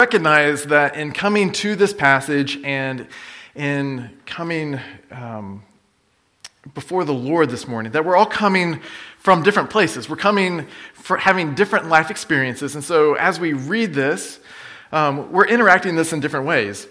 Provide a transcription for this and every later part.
recognize that in coming to this passage and in coming before the Lord this morning, that we're all coming from different places. We're coming for having different life experiences. And so as we read this, we're interacting this in different ways.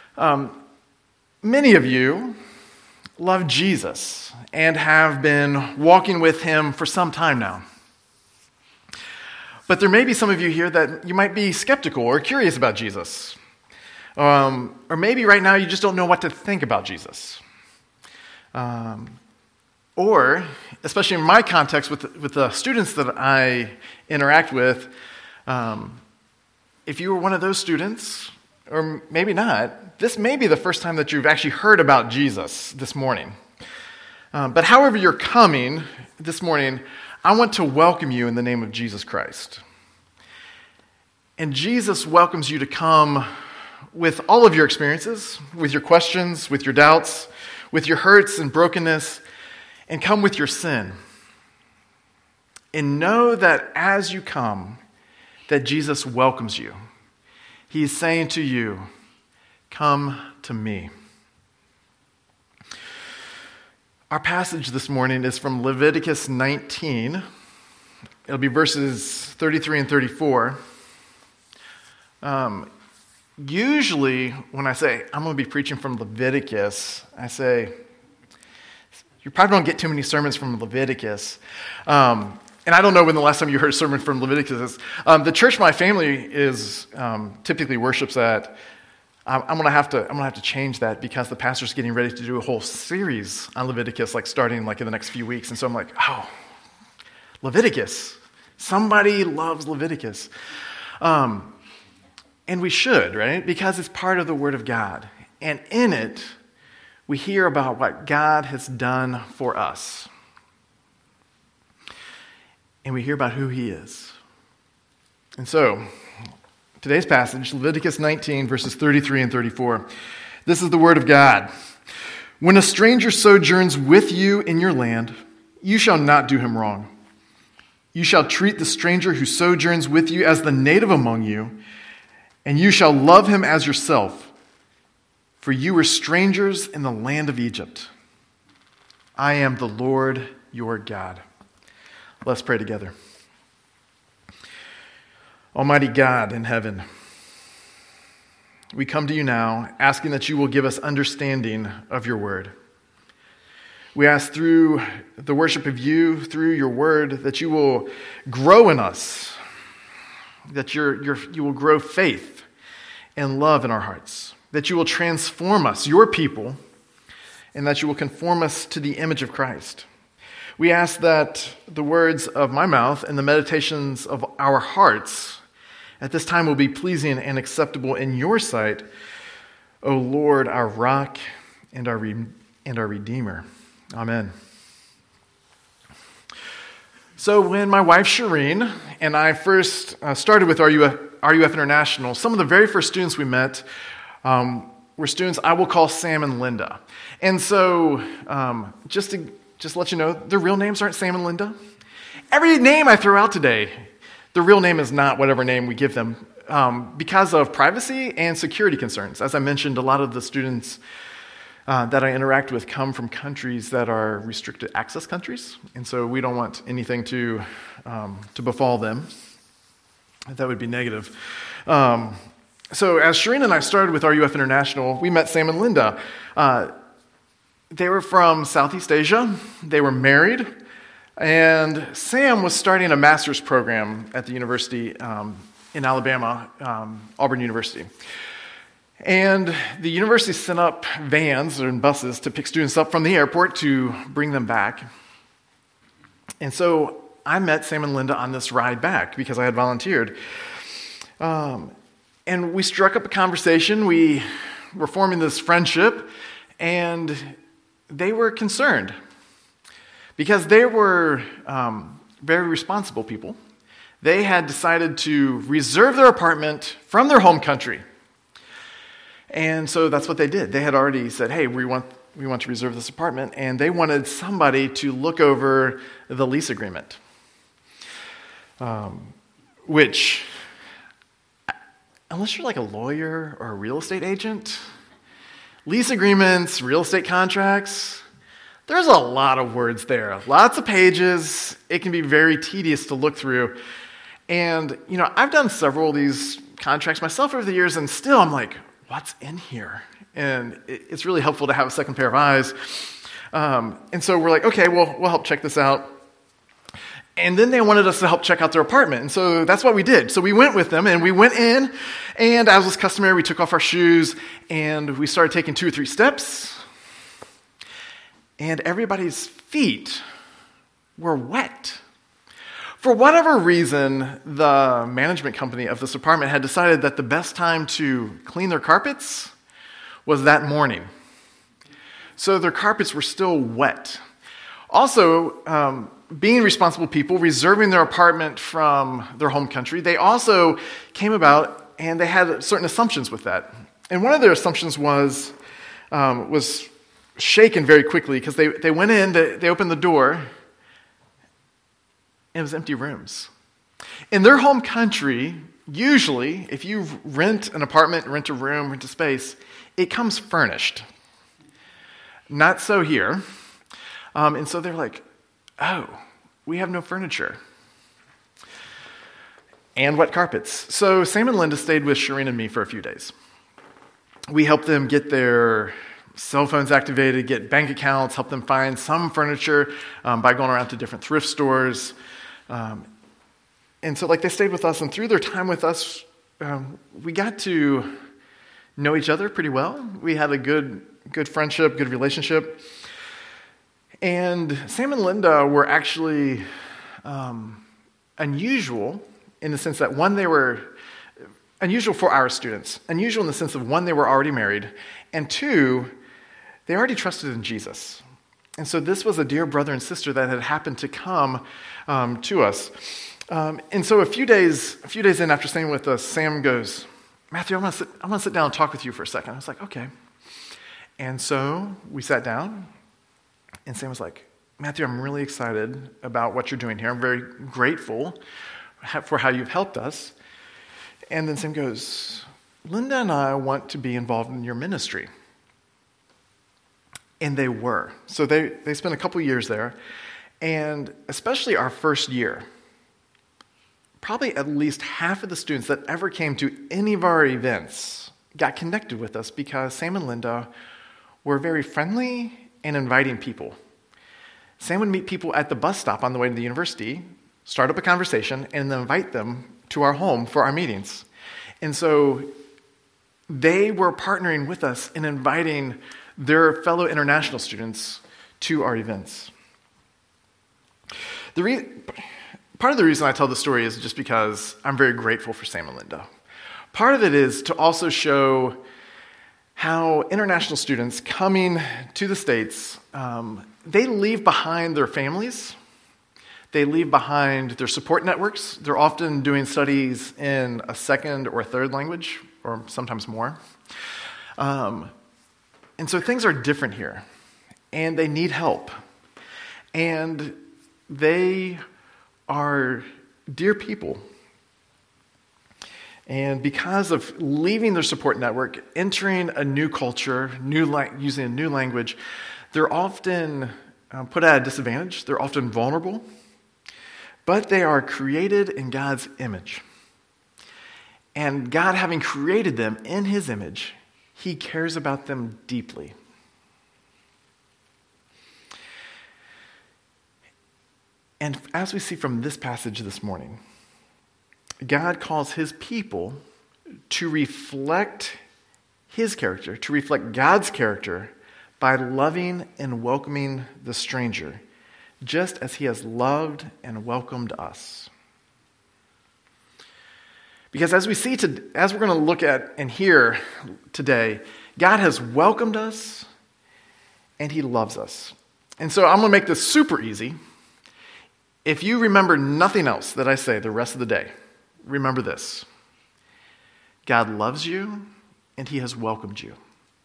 Many of you love Jesus and have been walking with him for some time now. But there may be some of you here that you might be skeptical or curious about Jesus. Or maybe right now you just don't know what to think about Jesus. Or, especially in my context with the students that I interact with, if you were one of those students, or maybe not, this may be the first time that you've actually heard about Jesus this morning. But however you're coming this morning, I want to welcome you in the name of Jesus Christ. And Jesus welcomes you to come with all of your experiences, with your questions, with your doubts, with your hurts and brokenness, and come with your sin. And know that as you come, that Jesus welcomes you. He is saying to you, come to me. Our passage this morning is from Leviticus 19. It'll be verses 33 and 34. Usually, when I say I'm going to be preaching from Leviticus, I say, you probably don't get too many sermons from Leviticus. And I don't know when the last time you heard a sermon from Leviticus is. The church my family is typically worships at. I'm gonna have to change that because the pastor's getting ready to do a whole series on Leviticus, starting in the next few weeks. And so I'm like, oh, Leviticus. Somebody loves Leviticus. And we should, right? Because it's part of the Word of God. And in it, we hear about what God has done for us. And we hear about who He is. And so, today's passage, Leviticus 19, verses 33 and 34. This is the word of God. When a stranger sojourns with you in your land, you shall not do him wrong. You shall treat the stranger who sojourns with you as the native among you, and you shall love him as yourself, for you were strangers in the land of Egypt. I am the Lord your God. Let's pray together. Almighty God in heaven, we come to you now asking that you will give us understanding of your word. We ask through the worship of you, through your word, that you will grow in us, that you will grow faith and love in our hearts, that you will transform us, your people, and that you will conform us to the image of Christ. We ask that the words of my mouth and the meditations of our hearts at this time will be pleasing and acceptable in your sight, O Lord, our rock and our Redeemer. Amen. So when my wife Shireen and I first started with RUF International, some of the very first students we met were students I will call Sam and Linda. And so just to let you know, their real names aren't Sam and Linda. Every name I throw out today, the real name is not whatever name we give them because of privacy and security concerns. As I mentioned, a lot of the students that I interact with come from countries that are restricted access countries, and so we don't want anything to befall them. That would be negative. So as Shireen and I started with RUF International, we met Sam and Linda. They were from Southeast Asia. They were married. And Sam was starting a master's program at the university in Alabama, Auburn University. And the university sent up vans and buses to pick students up from the airport to bring them back. And so I met Sam and Linda on this ride back because I had volunteered. And we struck up a conversation. We were forming this friendship, and they were concerned because they were very responsible people. They had decided to reserve their apartment from their home country. And so that's what they did. They had already said, hey, we want to reserve this apartment, and they wanted somebody to look over the lease agreement, which unless you're like a lawyer or a real estate agent, lease agreements, real estate contracts, there's a lot of words there, lots of pages. It can be very tedious to look through. And, I've done several of these contracts myself over the years, and still I'm like, what's in here? And it's really helpful to have a second pair of eyes. And so we're like, okay, well, we'll help check this out. And then they wanted us to help check out their apartment. And so that's what we did. So we went with them, and we went in, and as was customary, we took off our shoes, and we started taking 2 or 3 steps. And everybody's feet were wet. For whatever reason, the management company of this apartment had decided that the best time to clean their carpets was that morning. So their carpets were still wet. Also, being responsible people, reserving their apartment from their home country, they also came about and they had certain assumptions with that. And one of their assumptions was shaken very quickly because they went in, they opened the door, and it was empty rooms. In their home country, usually, if you rent an apartment, rent a room, rent a space, it comes furnished. Not so here. And so they're like, oh, we have no furniture. And wet carpets. So Sam and Linda stayed with Shireen and me for a few days. We helped them get their cell phones activated, get bank accounts, help them find some furniture by going around to different thrift stores. And so they stayed with us, and through their time with us, we got to know each other pretty well. We had a good friendship, good relationship. And Sam and Linda were actually unusual in the sense that, one, they were unusual for our students, unusual in the sense of, one, they were already married, and two, they already trusted in Jesus. And so this was a dear brother and sister that had happened to come to us. And so a few days in after staying with us, Sam goes, Matthew, I'm going to sit down and talk with you for a second. I was like, okay. And so we sat down, and Sam was like, Matthew, I'm really excited about what you're doing here. I'm very grateful for how you've helped us. And then Sam goes, Linda and I want to be involved in your ministry. And they were. So they spent a couple years there. And especially our first year, probably at least half of the students that ever came to any of our events got connected with us because Sam and Linda were very friendly and inviting people. Sam would meet people at the bus stop on the way to the university, start up a conversation, and then invite them to our home for our meetings. And so they were partnering with us in inviting their fellow international students to our events. Part of the reason I tell the story is just because I'm very grateful for Sam and Linda. Part of it is to also show how international students coming to the States, they leave behind their families. They leave behind their support networks. They're often doing studies in a second or a third language, or sometimes more. And so things are different here, and they need help. And they are dear people. And because of leaving their support network, entering a new culture, using a new language, they're often put at a disadvantage. They're often vulnerable. But they are created in God's image. And God, having created them in His image, He cares about them deeply. And as we see from this passage this morning, God calls His people to reflect His character, to reflect God's character by loving and welcoming the stranger, just as He has loved and welcomed us. Because as we're going to look at and hear today, God has welcomed us and He loves us. And so I'm going to make this super easy. If you remember nothing else that I say the rest of the day, remember this. God loves you and He has welcomed you.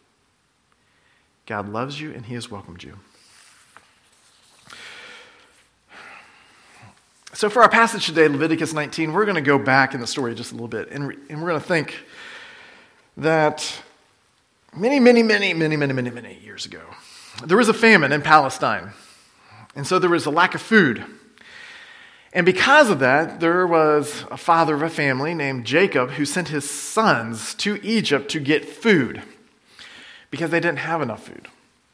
God loves you and He has welcomed you. So for our passage today, Leviticus 19, we're going to go back in the story just a little bit, and we're going to think that many years ago, there was a famine in Palestine. And so there was a lack of food. And because of that, there was a father of a family named Jacob who sent his sons to Egypt to get food because they didn't have enough food.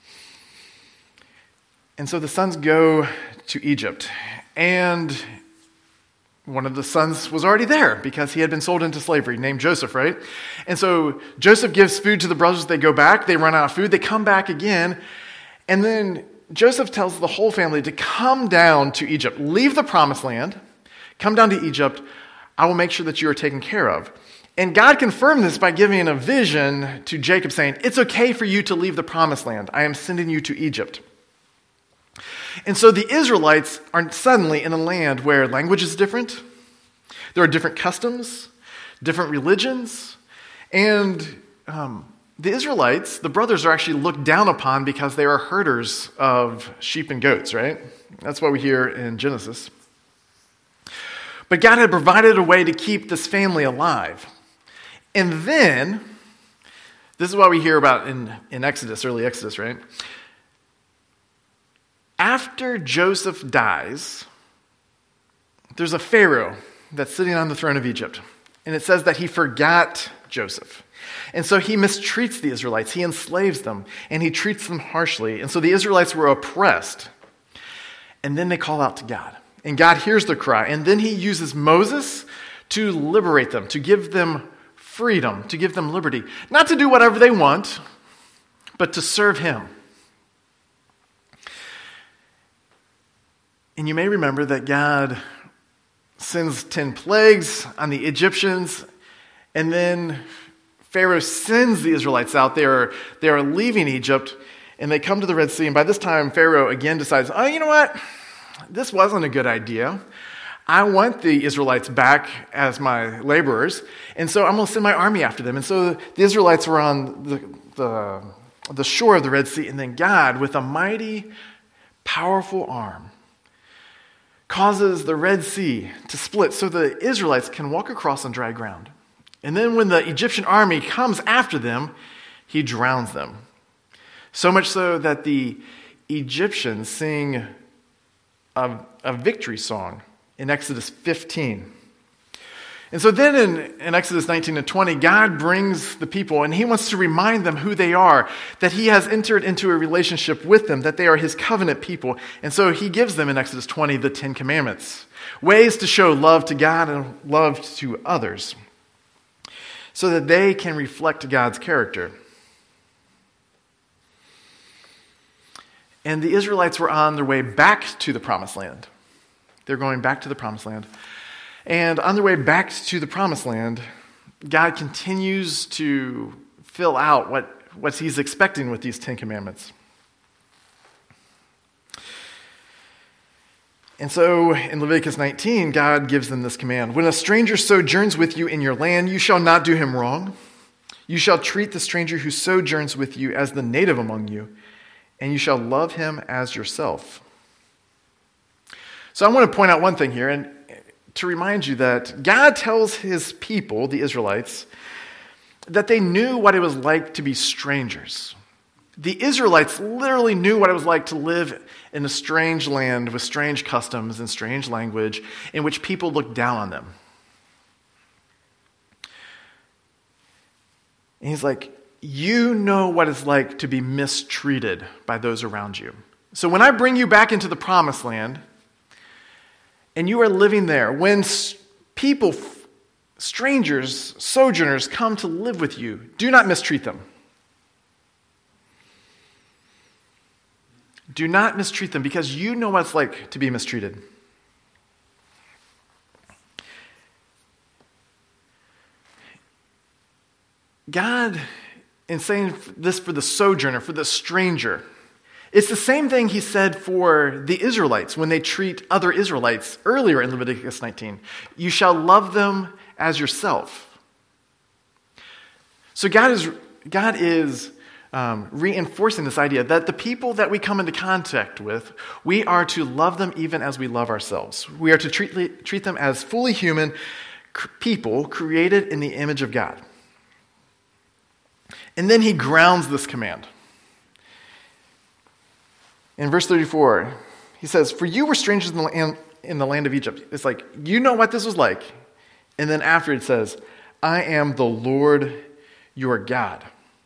And so the sons go to Egypt. And one of the sons was already there because he had been sold into slavery, named Joseph, right? And so Joseph gives food to the brothers. They go back. They run out of food. They come back again. And then Joseph tells the whole family to come down to Egypt. Leave the promised land. Come down to Egypt. I will make sure that you are taken care of. And God confirmed this by giving a vision to Jacob saying, it's okay for you to leave the promised land. I am sending you to Egypt. And so the Israelites are suddenly in a land where language is different. There are different customs, different religions. And the Israelites, the brothers, are actually looked down upon because they are herders of sheep and goats, right? That's what we hear in Genesis. But God had provided a way to keep this family alive. And then, this is what we hear about in Exodus, early Exodus, right? After Joseph dies, there's a Pharaoh that's sitting on the throne of Egypt. And it says that he forgot Joseph. And so he mistreats the Israelites. He enslaves them, and he treats them harshly. And so the Israelites were oppressed. And then they call out to God. And God hears their cry. And then he uses Moses to liberate them, to give them freedom, to give them liberty. Not to do whatever they want, but to serve him. And you may remember that God sends 10 plagues on the Egyptians, and then Pharaoh sends the Israelites out. They are leaving Egypt, and they come to the Red Sea, and by this time, Pharaoh again decides, oh, you know what? This wasn't a good idea. I want the Israelites back as my laborers, and so I'm going to send my army after them. And so the Israelites were on the shore of the Red Sea, and then God, with a mighty, powerful arm, causes the Red Sea to split so the Israelites can walk across on dry ground. And then when the Egyptian army comes after them, he drowns them. So much so that the Egyptians sing a victory song in Exodus 15. And so then in Exodus 19 and 20, God brings the people, and he wants to remind them who they are, that he has entered into a relationship with them, that they are his covenant people. And so he gives them in Exodus 20 the 10 Commandments, ways to show love to God and love to others, so that they can reflect God's character. And the Israelites were on their way back to the Promised Land. They're going back to the Promised Land. And on their way back to the Promised Land, God continues to fill out what he's expecting with these 10 Commandments. And so in Leviticus 19, God gives them this command. When a stranger sojourns with you in your land, you shall not do him wrong. You shall treat the stranger who sojourns with you as the native among you, and you shall love him as yourself. So I want to point out one thing here, and to remind you that God tells his people, the Israelites, that they knew what it was like to be strangers. The Israelites literally knew what it was like to live in a strange land with strange customs and strange language in which people looked down on them. And he's like, you know what it's like to be mistreated by those around you. So when I bring you back into the Promised Land, and you are living there, when people, strangers, sojourners come to live with you, do not mistreat them. Do not mistreat them because you know what it's like to be mistreated. God, in saying this for the sojourner, for the stranger, it's the same thing he said for the Israelites when they treat other Israelites earlier in Leviticus 19. You shall love them as yourself. So God is reinforcing this idea that the people that we come into contact with, we are to love them even as we love ourselves. We are to treat them as fully human people created in the image of God. And then he grounds this command. In verse 34, he says, "For you were strangers in the land of Egypt." It's like, you know what this was like. And then after it says, "I am the Lord your God."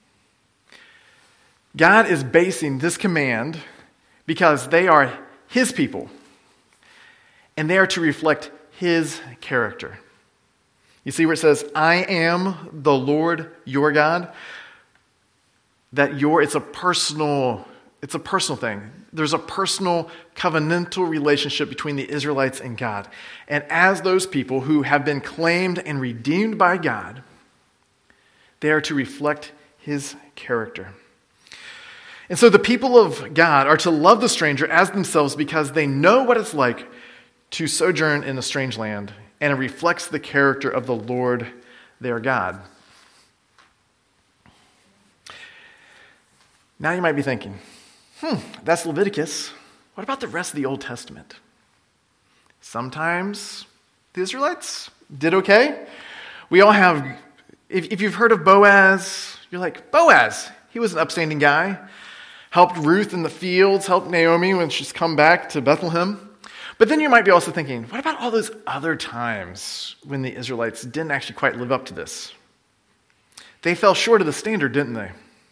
God is basing this command because they are his people, and they are to reflect his character. You see where it says, "I am the Lord your God"? It's a personal thing. There's a personal covenantal relationship between the Israelites and God. And as those people who have been claimed and redeemed by God, they are to reflect his character. And so the people of God are to love the stranger as themselves because they know what it's like to sojourn in a strange land, and it reflects the character of the Lord their God. Now you might be thinking, that's Leviticus. What about the rest of the Old Testament? Sometimes the Israelites did okay. We all have, if you've heard of Boaz, you're like, Boaz, he was an upstanding guy. Helped Ruth in the fields, helped Naomi when she's come back to Bethlehem. But then you might be also thinking, what about all those other times when the Israelites didn't actually quite live up to this? They fell short of the standard, didn't they?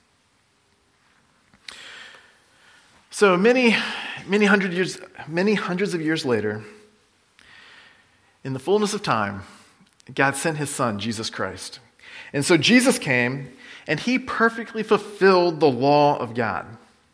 So many hundreds of years later, in the fullness of time, God sent his son, Jesus Christ. And so Jesus came, and he perfectly fulfilled the law of God.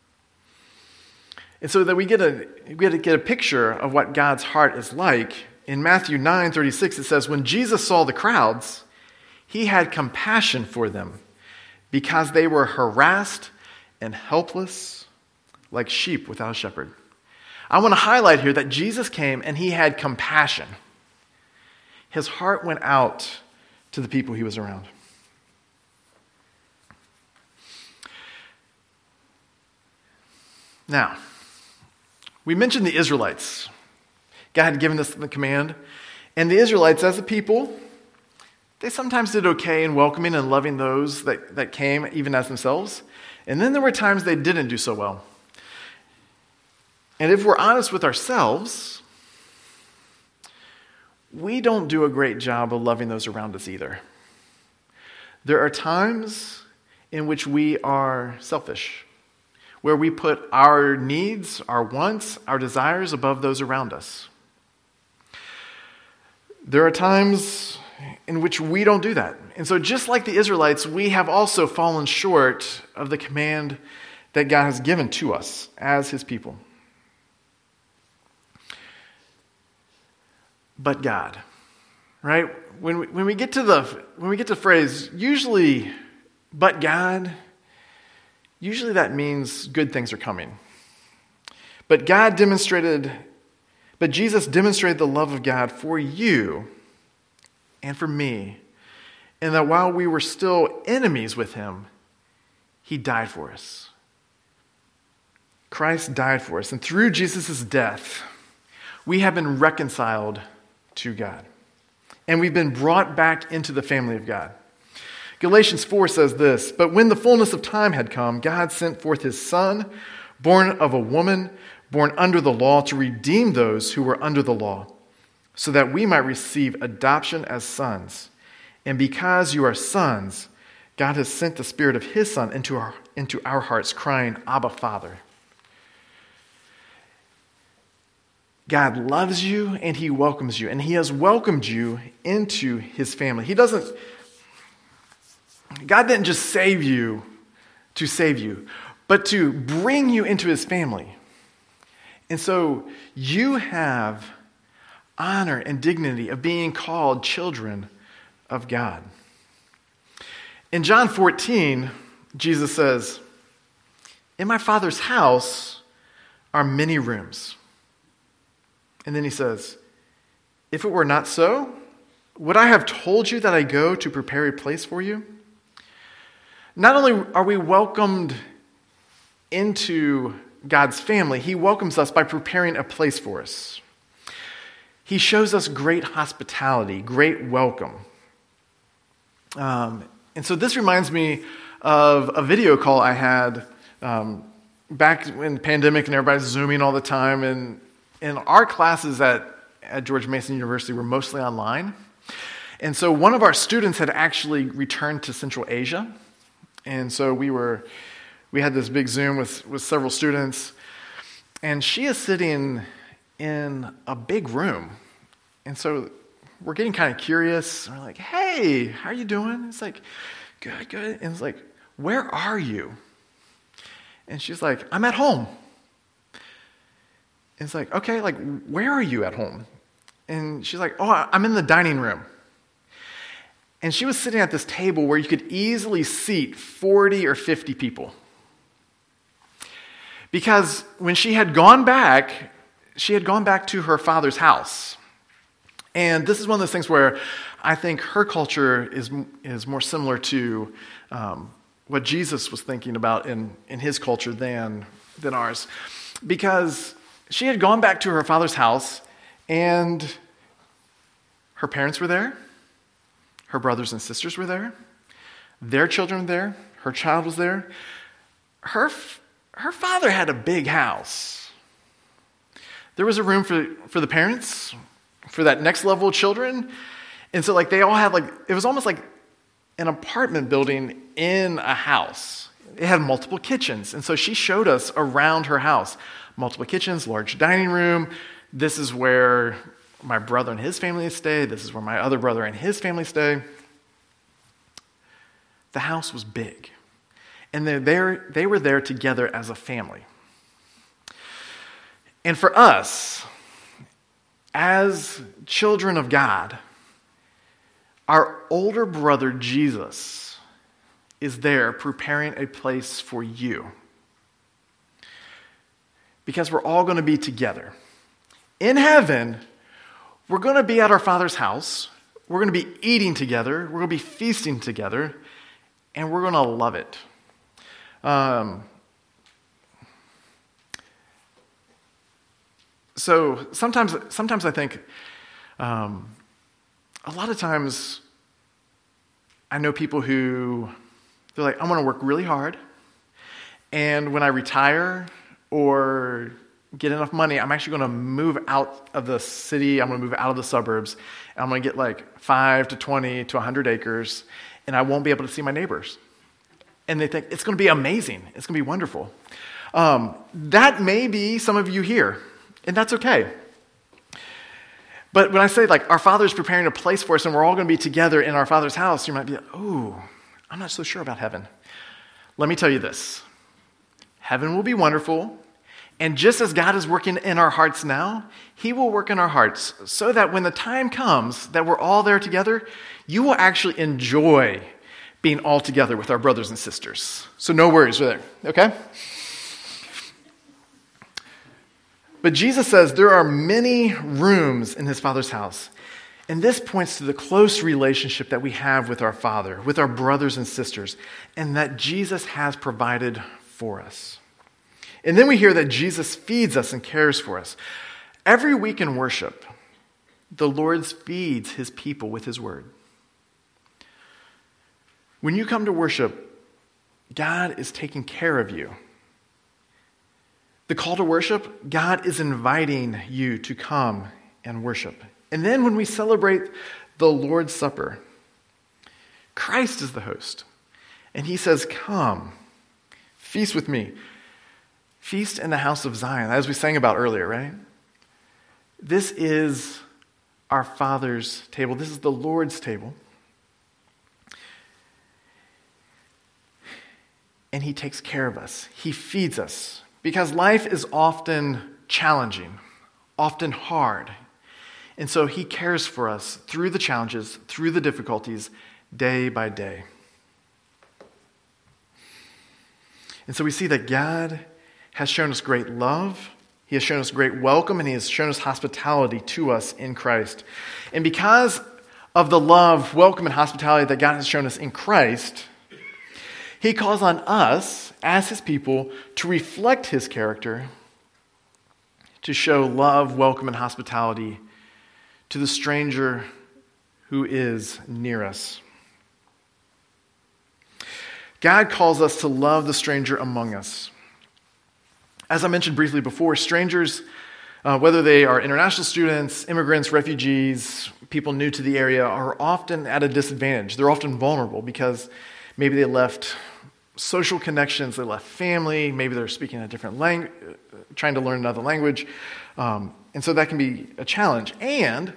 And so that we get a picture of what God's heart is like. In Matthew 9:36, it says, "When Jesus saw the crowds, he had compassion for them because they were harassed and helpless like sheep without a shepherd." I want to highlight here that Jesus came and he had compassion. His heart went out to the people he was around. Now, we mentioned the Israelites. God had given us the command. And the Israelites, as a people, they sometimes did okay in welcoming and loving those that came, even as themselves. And then there were times they didn't do so well. And if we're honest with ourselves, we don't do a great job of loving those around us either. There are times in which we are selfish, where we put our needs, our wants, our desires above those around us. There are times in which we don't do that. And so just like the Israelites, we have also fallen short of the command that God has given to us as his people. But God, right? When we get to the phrase, usually, but God, usually that means good things are coming. But Jesus demonstrated the love of God for you and for me, and that while we were still enemies with him, he died for us. Christ died for us, and through Jesus' death, we have been reconciled to God. And we've been brought back into the family of God. Galatians 4 says this, "But when the fullness of time had come, God sent forth his Son, born of a woman, born under the law, to redeem those who were under the law, so that we might receive adoption as sons. And because you are sons, God has sent the Spirit of his Son into our hearts, crying, 'Abba, Father.'" God loves you and he welcomes you, and he has welcomed you into his family. God didn't just save you to save you, but to bring you into his family. And so you have honor and dignity of being called children of God. In John 14, Jesus says, "In my Father's house are many rooms." And then he says, "If it were not so, would I have told you that I go to prepare a place for you?" not only are we welcomed into God's family, he welcomes us by preparing a place for us. He shows us great hospitality, great welcome. And so this reminds me of a video call I had back in the pandemic and everybody's Zooming all the time. And our classes at George Mason University were mostly online. And so one of our students had actually returned to Central Asia. And so we had this big Zoom with several students. And she is sitting in a big room. And so we're getting kind of curious. We're like, hey, how are you doing? It's like, good. And it's like, where are you? And she's like, I'm at home. And it's like, okay, like, where are you at home? And she's like, oh, I'm in the dining room. And she was sitting at this table where you could easily seat 40 or 50 people. Because when she had gone back to her father's house. And this is one of those things where I think her culture is more similar to what Jesus was thinking about in his culture than ours. Because she had gone back to her father's house, and her parents were there, her brothers and sisters were there, their children were there, her child was there. Her father had a big house. There was a room for the parents, for that next level of children. And so they all had it was almost like an apartment building in a house. It had multiple kitchens. And so she showed us around her house. Multiple kitchens, large dining room. This is where my brother and his family stay. This is where my other brother and his family stay. The house was big. And they were there together as a family. And for us, as children of God, our older brother Jesus is there preparing a place for you. Because we're all going to be together. In heaven, we're going to be at our Father's house. We're going to be eating together. We're going to be feasting together. And we're going to love it. So sometimes I think, a lot of times I know people who, they're like, I'm going to work really hard, and when I retire or get enough money, I'm actually going to move out of the city, I'm going to move out of the suburbs, and I'm going to get 5 to 20 to 100 acres, and I won't be able to see my neighbors. And they think, it's going to be amazing, it's going to be wonderful. That may be some of you here, and that's okay. But when I say our Father's preparing a place for us and we're all going to be together in our Father's house, you might be like, oh, I'm not so sure about heaven. Let me tell you this. Heaven will be wonderful, and just as God is working in our hearts now, he will work in our hearts so that when the time comes that we're all there together, you will actually enjoy being all together with our brothers and sisters. So no worries there, okay? But Jesus says there are many rooms in his Father's house. And this points to the close relationship that we have with our Father, with our brothers and sisters, and that Jesus has provided for us. And then we hear that Jesus feeds us and cares for us. Every week in worship, the Lord feeds his people with his word. When you come to worship, God is taking care of you. The call to worship, God is inviting you to come and worship. And then when we celebrate the Lord's Supper, Christ is the host. And he says, come, feast with me. Feast in the house of Zion, as we sang about earlier, right? This is our Father's table. This is the Lord's table. And he takes care of us. He feeds us. Because life is often challenging, often hard. And so he cares for us through the challenges, through the difficulties, day by day. And so we see that God has shown us great love, he has shown us great welcome, and he has shown us hospitality to us in Christ. And because of the love, welcome, and hospitality that God has shown us in Christ, He calls on us, as his people, to reflect his character, to show love, welcome, and hospitality to the stranger who is near us. God calls us to love the stranger among us. As I mentioned briefly before, strangers, whether they are international students, immigrants, refugees, people new to the area, are often at a disadvantage. They're often vulnerable because maybe they left social connections, they left family, maybe they're speaking a different language, trying to learn another language. And so that can be a challenge. And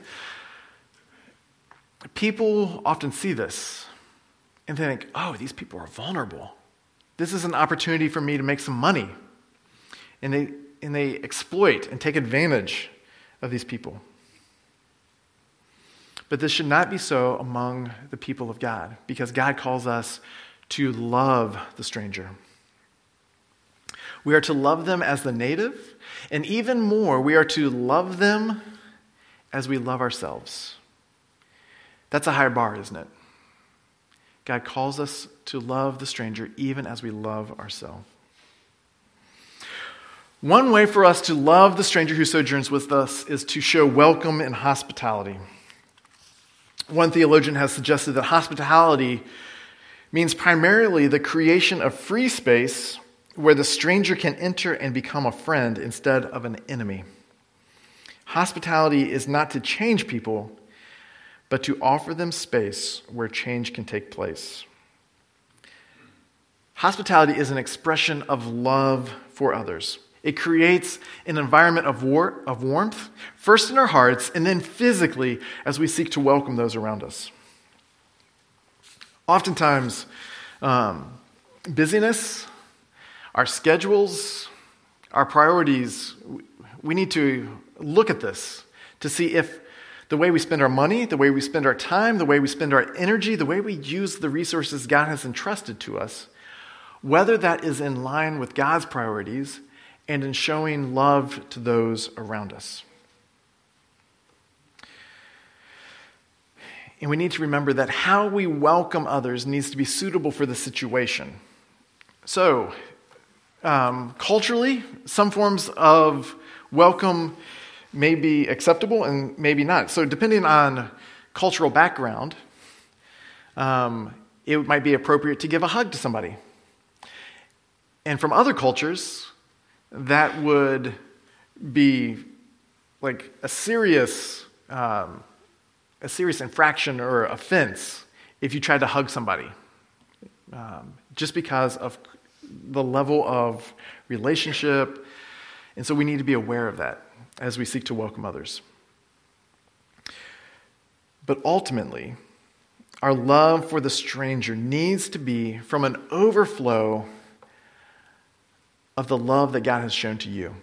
people often see this and they think, oh, these people are vulnerable. This is an opportunity for me to make some money. And they exploit and take advantage of these people. But this should not be so among the people of God, because God calls us to love the stranger. We are to love them as the native, and even more, we are to love them as we love ourselves. That's a high bar, isn't it? God calls us to love the stranger even as we love ourselves. One way for us to love the stranger who sojourns with us is to show welcome and hospitality. One theologian has suggested that hospitality means primarily the creation of free space where the stranger can enter and become a friend instead of an enemy. Hospitality is not to change people, but to offer them space where change can take place. Hospitality is an expression of love for others. It creates an environment of warmth, first in our hearts, and then physically as we seek to welcome those around us. Oftentimes, busyness, our schedules, our priorities, we need to look at this to see if the way we spend our money, the way we spend our time, the way we spend our energy, the way we use the resources God has entrusted to us, whether that is in line with God's priorities and in showing love to those around us. And we need to remember that how we welcome others needs to be suitable for the situation. So, culturally, some forms of welcome may be acceptable and maybe not. So depending on cultural background, it might be appropriate to give a hug to somebody. And from other cultures, that would be like a serious infraction or offense if you tried to hug somebody, just because of the level of relationship. And so we need to be aware of that as we seek to welcome others. But ultimately, our love for the stranger needs to be from an overflow of the love that God has shown to you.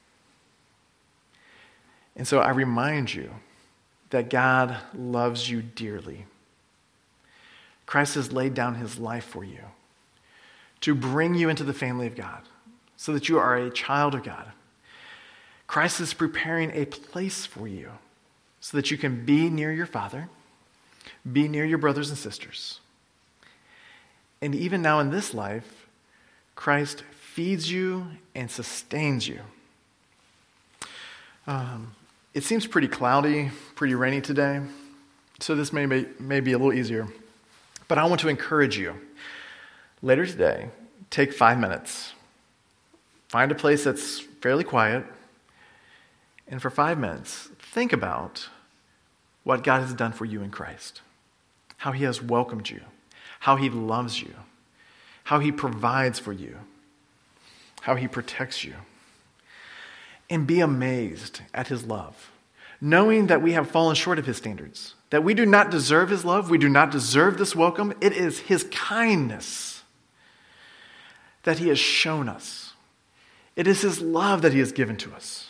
And so I remind you that God loves you dearly. Christ has laid down his life for you to bring you into the family of God so that you are a child of God. Christ is preparing a place for you so that you can be near your Father, be near your brothers and sisters. And even now in this life, Christ feeds you and sustains you. It seems pretty cloudy, pretty rainy today, so this may be a little easier. But I want to encourage you. Later today, take 5 minutes. Find a place that's fairly quiet, and for 5 minutes, think about what God has done for you in Christ, how he has welcomed you, how he loves you, how he provides for you, how he protects you. And be amazed at his love, knowing that we have fallen short of his standards, that we do not deserve his love, we do not deserve this welcome. It is his kindness that he has shown us. It is his love that he has given to us.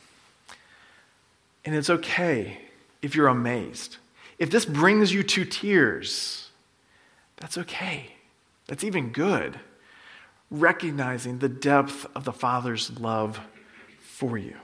And it's okay if you're amazed. If this brings you to tears, that's okay. That's even good. Recognizing the depth of the Father's love for you.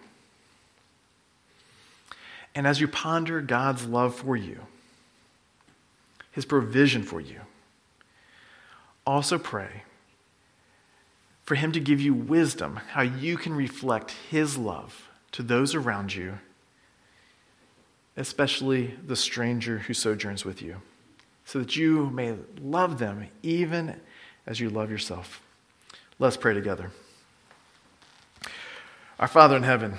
And as you ponder God's love for you, his provision for you, also pray for him to give you wisdom, how you can reflect his love to those around you, especially the stranger who sojourns with you, so that you may love them even as you love yourself. Let's pray together. Our Father in heaven,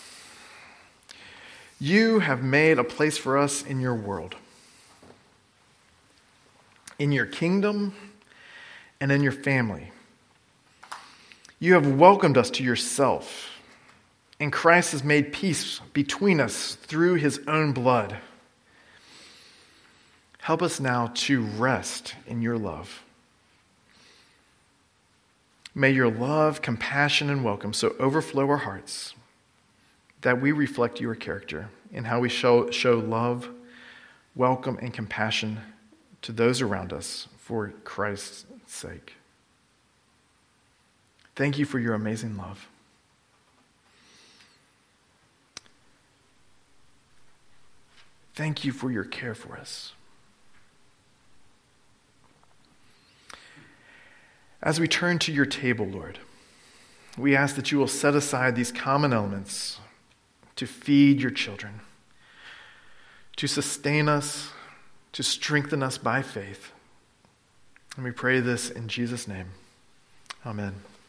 you have made a place for us in your world, in your kingdom, and in your family. You have welcomed us to yourself, and Christ has made peace between us through his own blood. Help us now to rest in your love. May your love, compassion, and welcome so overflow our hearts that we reflect your character in how we show love, welcome, and compassion to those around us for Christ's sake. Thank you for your amazing love. Thank you for your care for us. As we turn to your table, Lord, we ask that you will set aside these common elements to feed your children, to sustain us, to strengthen us by faith. And we pray this in Jesus' name. Amen.